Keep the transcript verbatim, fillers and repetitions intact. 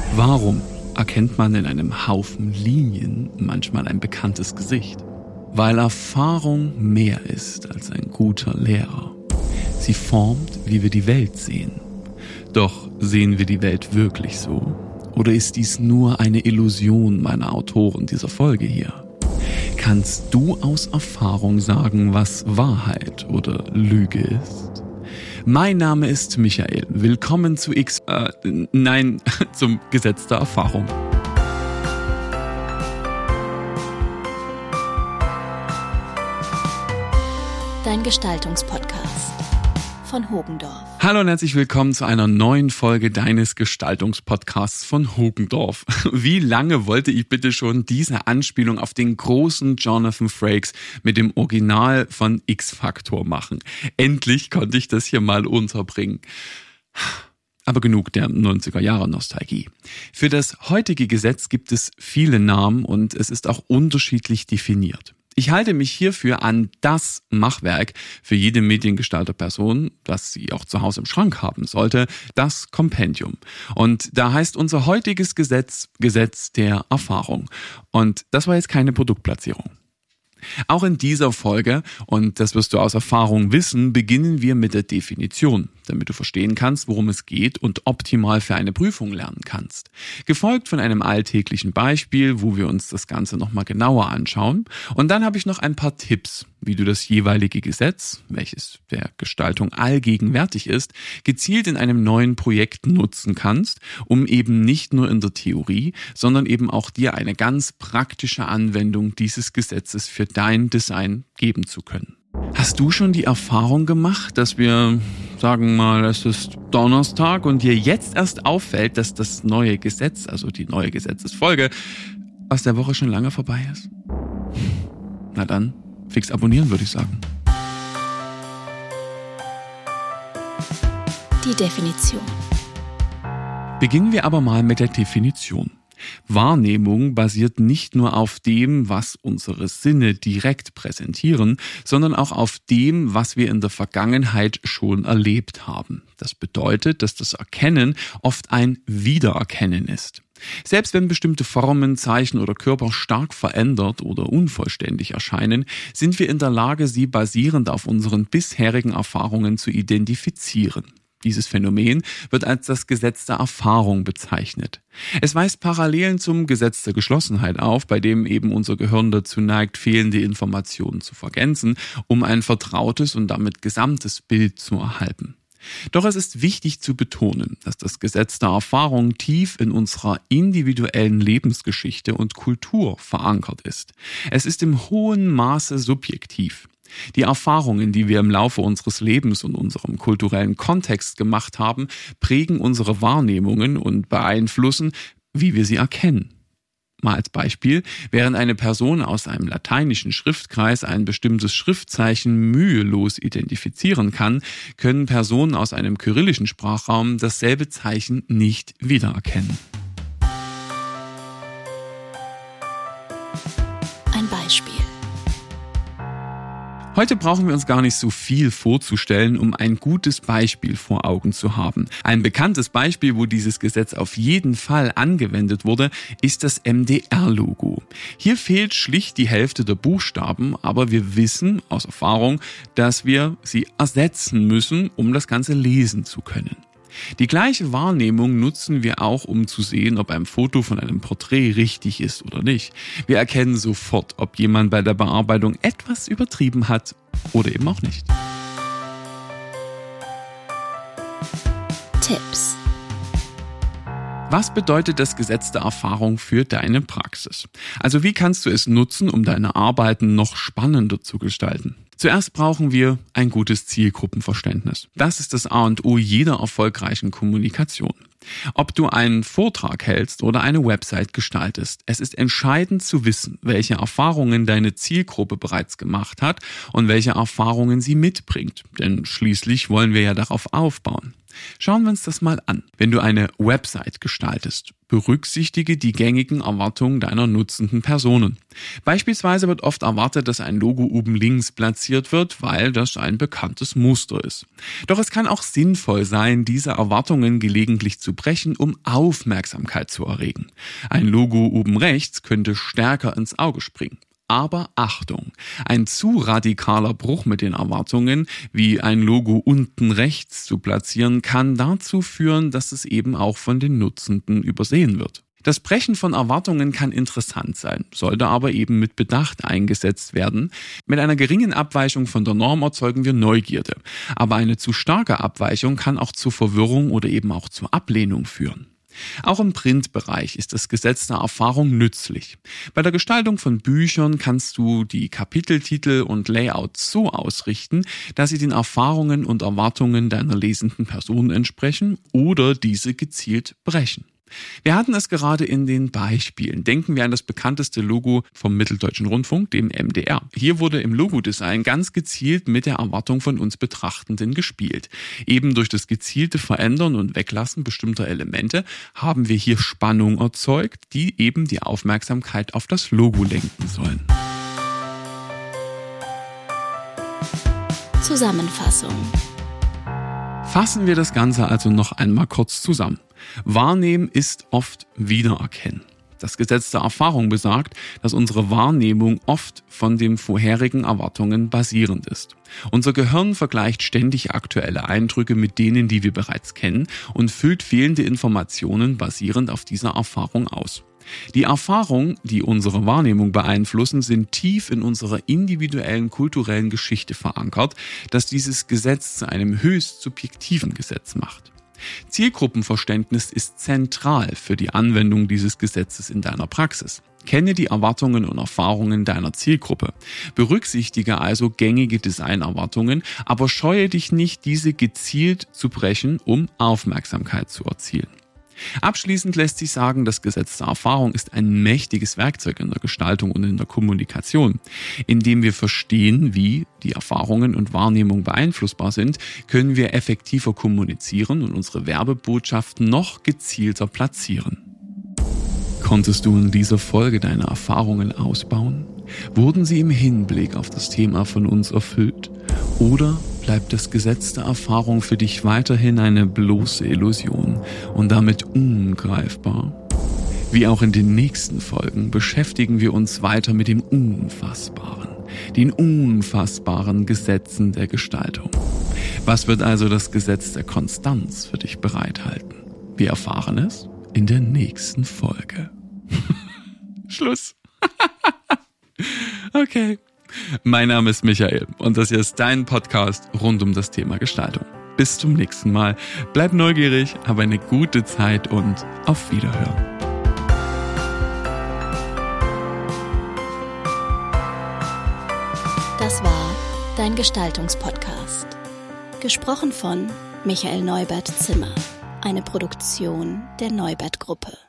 Warum erkennt man in einem Haufen Linien manchmal ein bekanntes Gesicht? Weil Erfahrung mehr ist als ein guter Lehrer. Sie formt, wie wir die Welt sehen. Doch sehen wir die Welt wirklich so? Oder ist dies nur eine Illusion meiner Autoren dieser Folge hier? Kannst du aus Erfahrung sagen, was Wahrheit oder Lüge ist? Mein Name ist Michael. Willkommen zu X... Äh, nein, zum Gesetz der Erfahrung. Dein Gestaltungspodcast von Hogendorf. Hallo und herzlich willkommen zu einer neuen Folge deines Gestaltungspodcasts von Hogendorf. Wie lange wollte ich bitte schon diese Anspielung auf den großen Jonathan Frakes mit dem Original von X-Factor machen? Endlich konnte ich das hier mal unterbringen. Aber genug der neunziger Jahre Nostalgie. Für das heutige Gesetz gibt es viele Namen und es ist auch unterschiedlich definiert. Ich halte mich hierfür an das Machwerk für jede Mediengestalter-Person, das sie auch zu Hause im Schrank haben sollte, das Kompendium. Und da heißt unser heutiges Gesetz Gesetz der Erfahrung. Und das war jetzt keine Produktplatzierung. Auch in dieser Folge, und das wirst du aus Erfahrung wissen, beginnen wir mit der Definition, damit du verstehen kannst, worum es geht und optimal für eine Prüfung lernen kannst. Gefolgt von einem alltäglichen Beispiel, wo wir uns das Ganze nochmal genauer anschauen. Und dann habe ich noch ein paar Tipps, wie du das jeweilige Gesetz, welches der Gestaltung allgegenwärtig ist, gezielt in einem neuen Projekt nutzen kannst, um eben nicht nur in der Theorie, sondern eben auch dir eine ganz praktische Anwendung dieses Gesetzes für dein Design geben zu können. Hast du schon die Erfahrung gemacht, dass wir, sagen mal, es ist Donnerstag und dir jetzt erst auffällt, dass das neue Gesetz, also die neue Gesetzesfolge, aus der Woche schon lange vorbei ist? Na dann, fix abonnieren, würde ich sagen. Die Definition. Beginnen wir aber mal mit der Definition. Wahrnehmung basiert nicht nur auf dem, was unsere Sinne direkt präsentieren, sondern auch auf dem, was wir in der Vergangenheit schon erlebt haben. Das bedeutet, dass das Erkennen oft ein Wiedererkennen ist. Selbst wenn bestimmte Formen, Zeichen oder Körper stark verändert oder unvollständig erscheinen, sind wir in der Lage, sie basierend auf unseren bisherigen Erfahrungen zu identifizieren. Dieses Phänomen wird als das Gesetz der Erfahrung bezeichnet. Es weist Parallelen zum Gesetz der Geschlossenheit auf, bei dem eben unser Gehirn dazu neigt, fehlende Informationen zu vergänzen, um ein vertrautes und damit gesamtes Bild zu erhalten. Doch es ist wichtig zu betonen, dass das Gesetz der Erfahrung tief in unserer individuellen Lebensgeschichte und Kultur verankert ist. Es ist im hohen Maße subjektiv. Die Erfahrungen, die wir im Laufe unseres Lebens und unserem kulturellen Kontext gemacht haben, prägen unsere Wahrnehmungen und beeinflussen, wie wir sie erkennen. Mal als Beispiel, während eine Person aus einem lateinischen Schriftkreis ein bestimmtes Schriftzeichen mühelos identifizieren kann, können Personen aus einem kyrillischen Sprachraum dasselbe Zeichen nicht wiedererkennen. Ein Beispiel. Heute brauchen wir uns gar nicht so viel vorzustellen, um ein gutes Beispiel vor Augen zu haben. Ein bekanntes Beispiel, wo dieses Gesetz auf jeden Fall angewendet wurde, ist das M D R-Logo. Hier fehlt schlicht die Hälfte der Buchstaben, aber wir wissen aus Erfahrung, dass wir sie ersetzen müssen, um das Ganze lesen zu können. Die gleiche Wahrnehmung nutzen wir auch, um zu sehen, ob ein Foto von einem Porträt richtig ist oder nicht. Wir erkennen sofort, ob jemand bei der Bearbeitung etwas übertrieben hat oder eben auch nicht. Tipps. Was bedeutet das Gesetz der Erfahrung für deine Praxis? Also wie kannst du es nutzen, um deine Arbeiten noch spannender zu gestalten? Zuerst brauchen wir ein gutes Zielgruppenverständnis. Das ist das A und O jeder erfolgreichen Kommunikation. Ob du einen Vortrag hältst oder eine Website gestaltest, es ist entscheidend zu wissen, welche Erfahrungen deine Zielgruppe bereits gemacht hat und welche Erfahrungen sie mitbringt. Denn schließlich wollen wir ja darauf aufbauen. Schauen wir uns das mal an. Wenn du eine Website gestaltest, berücksichtige die gängigen Erwartungen deiner nutzenden Personen. Beispielsweise wird oft erwartet, dass ein Logo oben links platziert wird, weil das ein bekanntes Muster ist. Doch es kann auch sinnvoll sein, diese Erwartungen gelegentlich zu brechen, um Aufmerksamkeit zu erregen. Ein Logo oben rechts könnte stärker ins Auge springen. Aber Achtung, ein zu radikaler Bruch mit den Erwartungen, wie ein Logo unten rechts zu platzieren, kann dazu führen, dass es eben auch von den Nutzenden übersehen wird. Das Brechen von Erwartungen kann interessant sein, sollte aber eben mit Bedacht eingesetzt werden. Mit einer geringen Abweichung von der Norm erzeugen wir Neugierde, aber eine zu starke Abweichung kann auch zu Verwirrung oder eben auch zur Ablehnung führen. Auch im Printbereich ist das Gesetz der Erfahrung nützlich. Bei der Gestaltung von Büchern kannst du die Kapiteltitel und Layout so ausrichten, dass sie den Erfahrungen und Erwartungen deiner lesenden Person entsprechen oder diese gezielt brechen. Wir hatten es gerade in den Beispielen. Denken wir an das bekannteste Logo vom Mitteldeutschen Rundfunk, dem M D R. Hier wurde im Logodesign ganz gezielt mit der Erwartung von uns Betrachtenden gespielt. Eben durch das gezielte Verändern und Weglassen bestimmter Elemente haben wir hier Spannung erzeugt, die eben die Aufmerksamkeit auf das Logo lenken sollen. Zusammenfassung. Fassen wir das Ganze also noch einmal kurz zusammen. Wahrnehmen ist oft Wiedererkennen. Das Gesetz der Erfahrung besagt, dass unsere Wahrnehmung oft von den vorherigen Erwartungen basierend ist. Unser Gehirn vergleicht ständig aktuelle Eindrücke mit denen, die wir bereits kennen, und füllt fehlende Informationen basierend auf dieser Erfahrung aus. Die Erfahrungen, die unsere Wahrnehmung beeinflussen, sind tief in unserer individuellen kulturellen Geschichte verankert, das dieses Gesetz zu einem höchst subjektiven Gesetz macht. Zielgruppenverständnis ist zentral für die Anwendung dieses Gesetzes in deiner Praxis. Kenne die Erwartungen und Erfahrungen deiner Zielgruppe. Berücksichtige also gängige Designerwartungen, aber scheue dich nicht, diese gezielt zu brechen, um Aufmerksamkeit zu erzielen. Abschließend lässt sich sagen, das Gesetz der Erfahrung ist ein mächtiges Werkzeug in der Gestaltung und in der Kommunikation. Indem wir verstehen, wie die Erfahrungen und Wahrnehmung beeinflussbar sind, können wir effektiver kommunizieren und unsere Werbebotschaften noch gezielter platzieren. Konntest du in dieser Folge deine Erfahrungen ausbauen? Wurden sie im Hinblick auf das Thema von uns erfüllt? Oder bleibt das Gesetz der Erfahrung für dich weiterhin eine bloße Illusion und damit ungreifbar? Wie auch in den nächsten Folgen beschäftigen wir uns weiter mit dem Unfassbaren, den unfassbaren Gesetzen der Gestaltung. Was wird also das Gesetz der Konstanz für dich bereithalten? Wir erfahren es in der nächsten Folge. Schluss. Okay. Mein Name ist Michael und das hier ist dein Podcast rund um das Thema Gestaltung. Bis zum nächsten Mal. Bleib neugierig, hab eine gute Zeit und auf Wiederhören. Das war dein Gestaltungspodcast. Gesprochen von Michael Neubert-Zimmer. Eine Produktion der Neubert Gruppe.